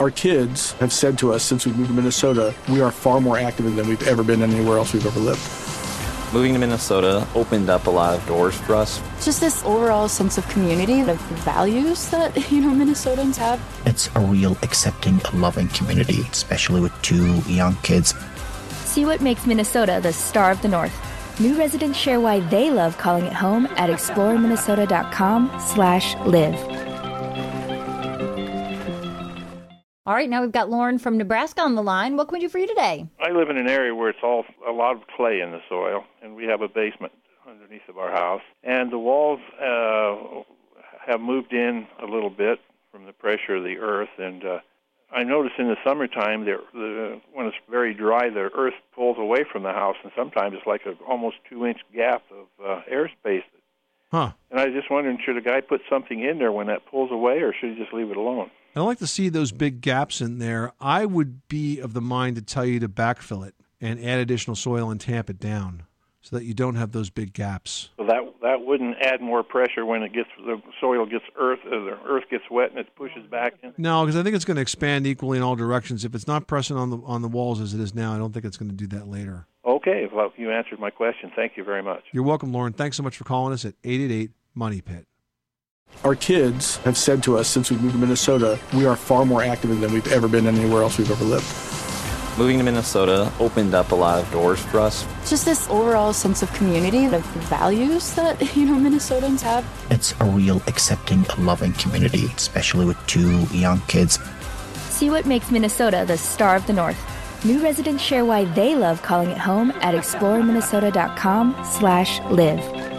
Our kids have said to us since we moved to Minnesota, we are far more active than we've ever been anywhere else we've ever lived. Moving to Minnesota opened up a lot of doors for us. Just this overall sense of community, the values that, Minnesotans have. It's a real accepting, loving community, especially with 2 young kids. See what makes Minnesota the star of the North. New residents share why they love calling it home at exploreminnesota.com/live. All right, now we've got Lauren from Nebraska on the line. What can we do for you today? I live in an area where it's a lot of clay in the soil, and we have a basement underneath of our house. And the walls have moved in a little bit from the pressure of the earth. And I notice in the summertime, when it's very dry, the earth pulls away from the house, and sometimes it's like an almost 2-inch gap of airspace. Huh. And I was just wondering, should a guy put something in there when that pulls away, or should he just leave it alone? I like to see those big gaps in there. I would be of the mind to tell you to backfill it and add additional soil and tamp it down so that you don't have those big gaps. So that wouldn't add more pressure when the soil gets the earth gets wet and it pushes back in? No, because I think it's going to expand equally in all directions. If it's not pressing on the walls as it is now, I don't think it's going to do that later. Okay, well, you answered my question. Thank you very much. You're welcome, Lauren. Thanks so much for calling us at 888-MONEY-PIT. Our kids have said to us since we moved to Minnesota, we are far more active than we've ever been anywhere else we've ever lived. Moving to Minnesota opened up a lot of doors for us. Just this overall sense of community, the values that, Minnesotans have. It's a real accepting, loving community, especially with 2 young kids. See what makes Minnesota the star of the North. New residents share why they love calling it home at exploreminnesota.com/live.